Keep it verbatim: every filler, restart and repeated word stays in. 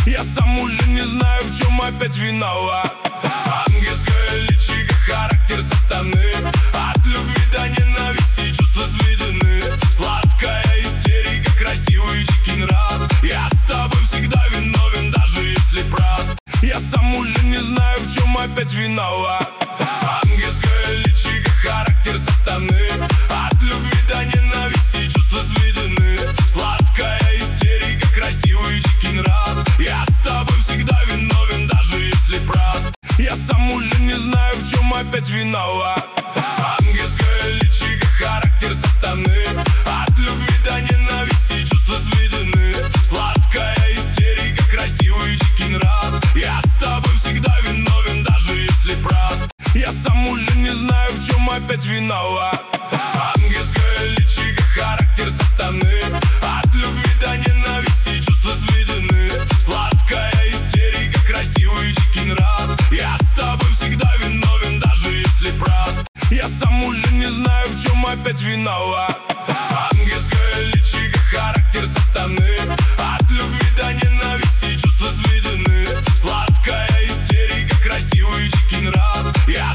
Я сам уже не знаю, в чем опять виноват. Ангельское личико, характер сатаны. От любви до ненависти чувства сведены. Сладкая истерика, красивый дикий нрав. Я с тобой всегда виновен, даже если прав. Я сам уже не знаю, в чем опять виноват. Ангельское личико, характер сатаны. От любви до ненависти чувства сведены. Сладкая истерика, красивый дикий нрав. Я с тобой всегда виновен, даже если прав. Я сам уже не знаю, в чем опять виноват. Ангельское личико, характер сатаны. От любви до ненависти чувства сведены. Сладкая истерика, красивый дикий нрав. Я с тобой всегда виновен, даже если прав. Я сам уже не знаю, в чем опять виноват. Ангельское личико, характер сатаны. От любви до ненависти чувства сведены. Сладкая истерика, красивый дикий нрав. Я с тобой всегда виновен, даже если прав. Я сам уже не знаю, в чем опять виноват.